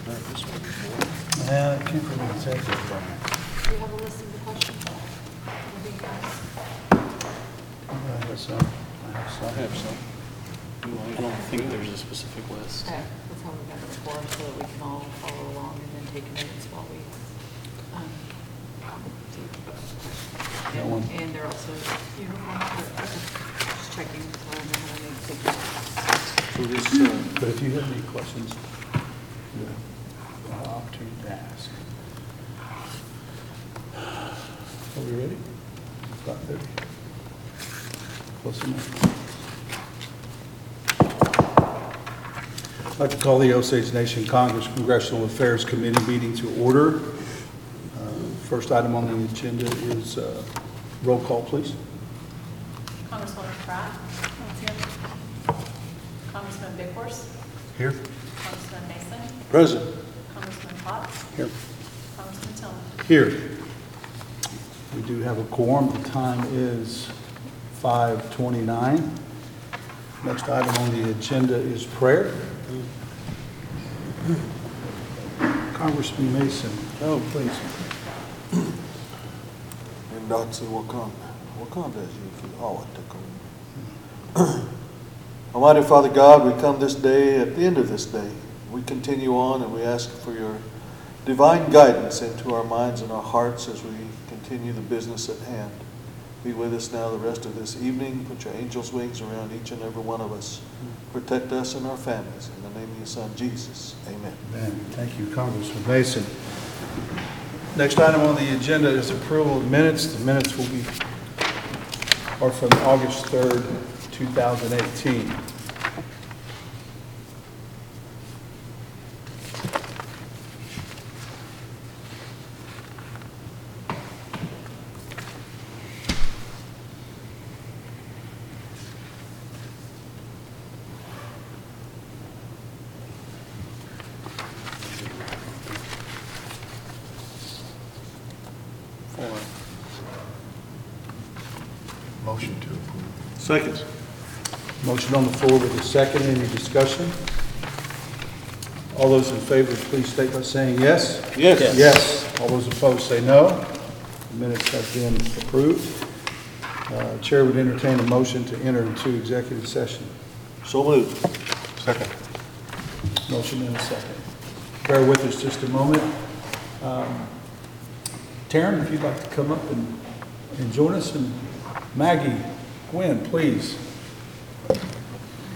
Yeah, it came from the executive branch. Do you have a list of the questions? What do you guys? I have some. I have some. I don't think there's a specific list. Okay, that's how we've done it before, so that we can all follow along and then take notes while we, That one. and they're also uniform, just checking, so I know how to make signatures. So this, But if you have any questions, you have an opportunity to ask. Are we ready? 5:30? Close enough. I'd like to call the Osage Nation Congress Congressional Affairs Committee meeting to order. First item on the agenda is roll call, please. Congresswoman Pratt. Here. Congressman Bighorse. Here. Congressman Mason. Present. Congressman Potts. Here. Congressman Tillman. Here. We do have a quorum. The time is 5:29. Next item on the agenda is prayer. Congressman Mason. Oh, please. Ndatsi Wakanda as you Almighty Father God, we come this day, at the end of this day, we continue on and we ask for your divine guidance into our minds and our hearts as we continue the business at hand. Be with us now the rest of this evening. Put your angels' wings around each and every one of us. Protect us and our families. In the name of your Son, Jesus. Amen. Amen. Thank you, Congressman Mason. Next item on the agenda is approval of minutes. The minutes are from August 3rd, 2018. Motion to approve. Second. Motion on the floor with a second. Any discussion? All those in favor, please state by saying yes. Yes. Yes. All those opposed say no. The minutes have been approved. Chair would entertain a motion to enter into executive session. So moved. Second. Motion and a second. Bear with us just a moment. Taryn, if you'd like to come up and join us, and Maggie, Gwen, please.